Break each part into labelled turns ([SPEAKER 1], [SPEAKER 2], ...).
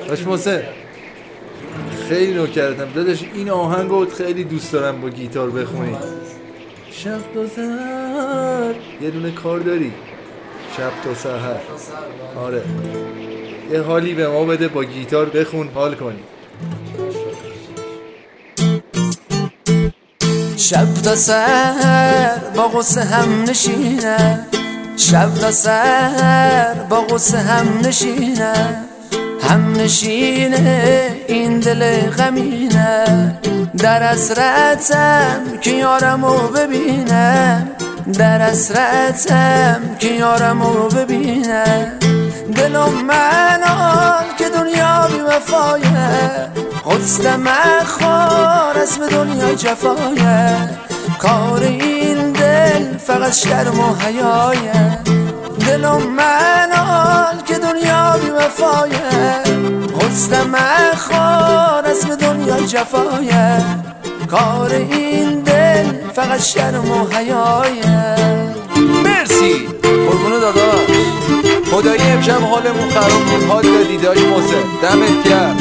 [SPEAKER 1] باش محسن خیلی نوکرتم داداش، این آهنگو خیلی دوست دارم با گیتار بخونی. شب تا سحر یه دونه کار داری؟ شب تا سحر. آره یه حالی به ما بده، با گیتار بخون حال کنی.
[SPEAKER 2] شب تا سحر با غصه هم نشینه، شب تا سحر با غصه هم نشینه، هم نشینه این دل غمینه. در حسرتم که یارمو ببینم، در حسرتم که یارمو ببینم. دلم منال که دنیا بی وفایه، حسن مخوار اسم دنیا جفایه. کار این دل فقط شرم و حیایه. دلم منال که دنیا بی وفایه، حسن مخوار اسم دنیا جفایه. کار این دل فقط شرم و حیایه.
[SPEAKER 1] مرسی قربونو داداش، خدایی امشب حالمون خراب بود، حال دادی داش محسن، دمت گرم.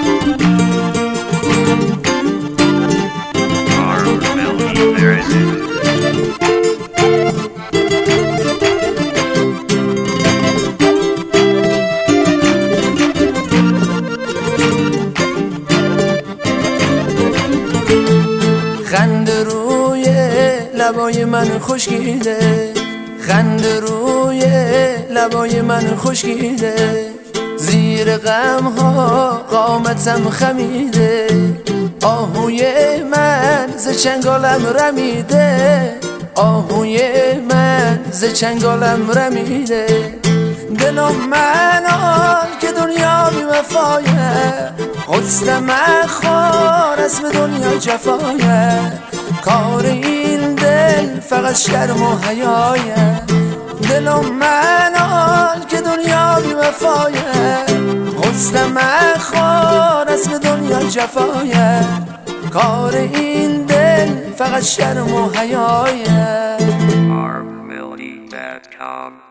[SPEAKER 2] خنده روی لبای من خشکیده، خنده روی لبای من خشکیده. زیر غم ها قامتم خمیده، آهوی من ز چنگالم رمیده، آهوی من ز چنگالم رمیده. دلم منال که دنیا بی وفایه، حسن مخوار اسم دنیا جفایه. کار این دل فقط شرم و حیایه. دلم منال که دنیا بی وفایه، حسن مخوار اسم دنیا جفایه. کار این دل فقط شرم و حیایه.
[SPEAKER 3] Our melody.com